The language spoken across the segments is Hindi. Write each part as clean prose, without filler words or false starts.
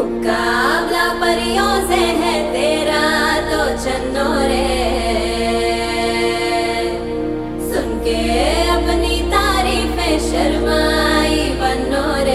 मुकाबला परियों से है तेरा तो चन्नो रे, सुन के अपनी तारीफें शर्माई बनो रे।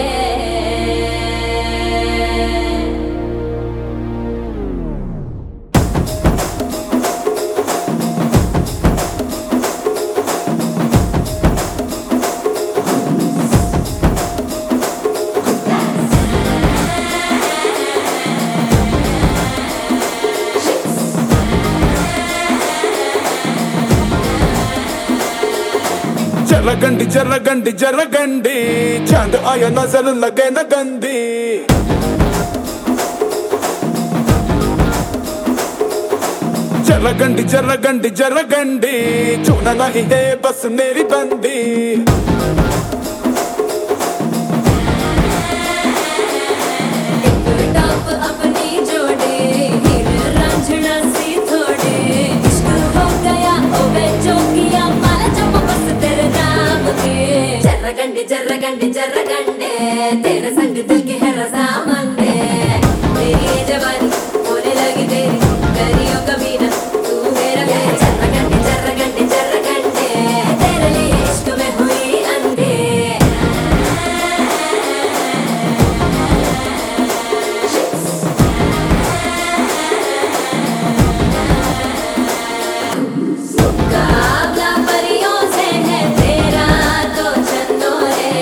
जरगंडी जरगंडी जरगंडी चांद आया नजर लगे न गंदी। जरगंडी जरगंडी जरगंडी छूना नहीं है बस मेरी बंदी। अपनी जोड़े हीर रांझना सी थोड़े, इश्क हो गया ओवे चौकिया माला जब बस तेरे नाम के। जरगंडी जरगंडी जरगंडे तेरे संग दिल की है रज़ामंदे। तेरी ये जवानी होने लगी तेरी करियो कभी ना तू मेरा मेरा। जरगंडी जरगंडी जरगंडे तेरे लिए इश्क में हुई अंधे। मुकाबला परियों से है तेरा तो चन्नो रे,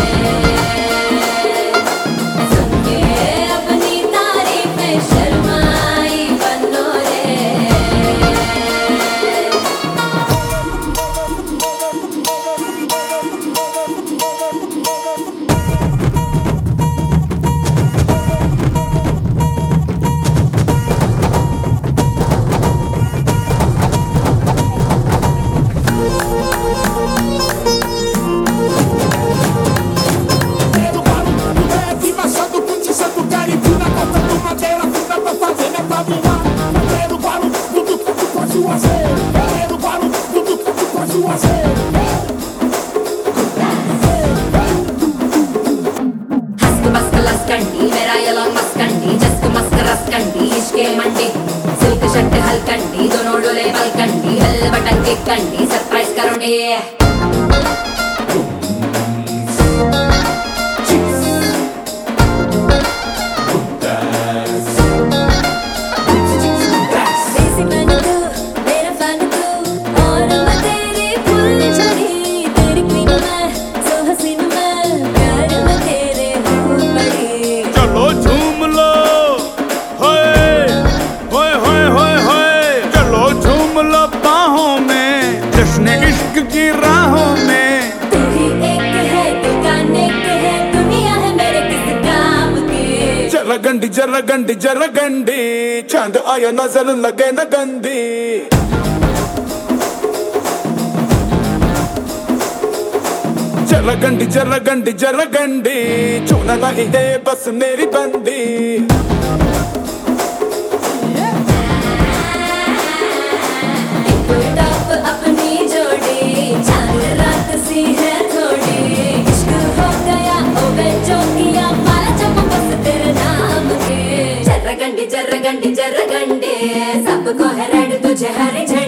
सुन के अपनी तारीफें शर्माई बनो रे। मेरा ये लॉन्ग मस्कंडी जस्क मस्क रसकंडी इश्के मंडी सिल्क शर्ट हलकंडी दोनों डोले बलकंडी हिल बटन की कंडी सरप्राइज करोगे। इश्क की राहों में तू ही एक है दुकान एक है दुनिया है मेरे किस काम की। जरगंडी जरगंडी जरगंडी चांद आया नजर लगे न गंदी। जरगंडी जरगंडी जरगंडी छूना नहीं है बस मेरी बंदी। अपनी जोड़ी चांद रात सी है थोड़ी, इश्क हो गया ओवे चौकिया माला जब बस तेरे नाम के। जरगंडी जरगंडी जरगंडे सबको है रेड तुझे हरी झंडी।